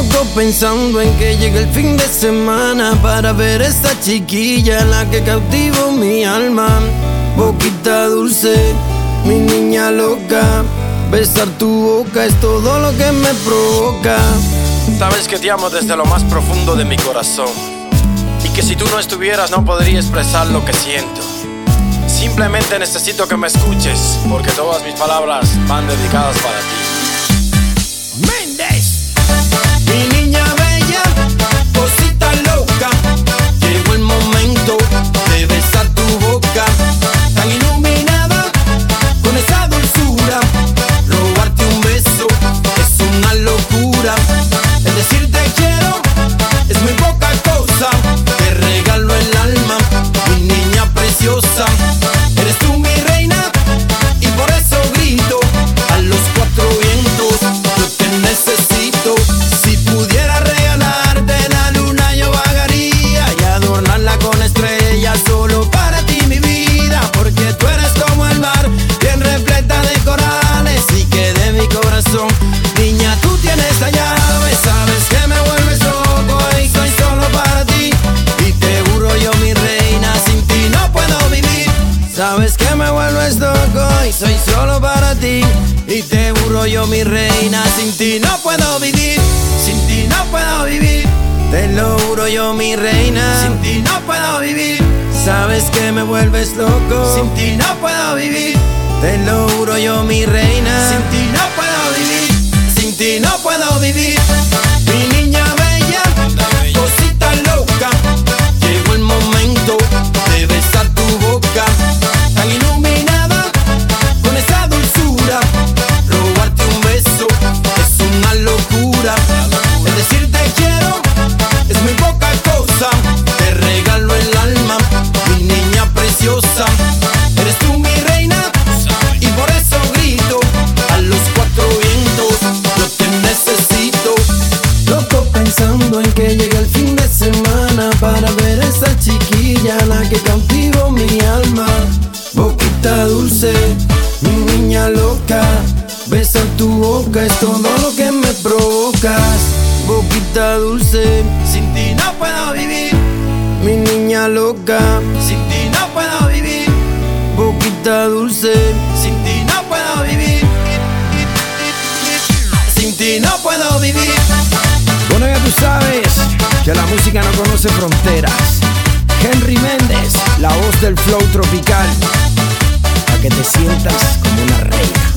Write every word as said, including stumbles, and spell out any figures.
Loco pensando en que llegue el fin de semana para ver esta chiquilla, la que cautivó mi alma. Boquita dulce, mi niña loca, besar tu boca es todo lo que me provoca. Sabes que te amo desde lo más profundo de mi corazón, y que si tú no estuvieras no podría expresar lo que siento. Simplemente necesito que me escuches, porque todas mis palabras van dedicadas para ti. Méndez, mi niña bella, cosita loca, llegó el momento de besar tu boca, tan iluminada con esa dulzura. Robarte un beso es una locura. El decir te quiero es muy poca cosa. Te regalo el alma, mi niña preciosa. Eres tú mi reina y por eso grito a los cuatro vientos: yo te necesito. Si pudiera regalarte la luna yo vagaría y adornarla con estrellas solo para ti, mi vida. Porque tú eres como el mar, bien repleta de corales, y que de mi corazón, niña, tú tienes la llave. Sabes que me vuelves loco y soy solo para ti, y te juro yo, mi reina, sin ti no puedo vivir. Sabes que me vuelves loco y soy solo para ti, y te juro yo, mi reina, sin ti no puedo vivir. Sin ti no puedo vivir, te lo juro yo, mi reina, sin ti no puedo vivir. Sabes que me vuelves loco, sin ti no puedo vivir. Te lo juro yo, mi reina, sin ti no puedo vivir. Sin ti no puedo vivir. Mi niña bella, cosita loca, llegó el momento de besar tu boca, tan iluminada con esa dulzura. Robarte un beso es una locura. El decir te quiero es muy poca cosa. Te regalo el alma, mi niña preciosa. Eres tú mi reina y por eso grito a los cuatro vientos: yo te necesito. Loco pensando en que llegue el fin de semana para ver a esa chiquilla, la que cautivó mi alma. Boquita dulce, mi niña loca, besar tu boca es todo lo que me provocas. Boquita dulce, sin ti no puedo vivir. Mi niña loca, sin ti no puedo vivir. Boquita dulce, sin ti no puedo vivir. Sin ti no puedo vivir. Bueno, ya tú sabes que la música no conoce fronteras. Henry Méndez, la voz del flow tropical, para que te sientas como una reina.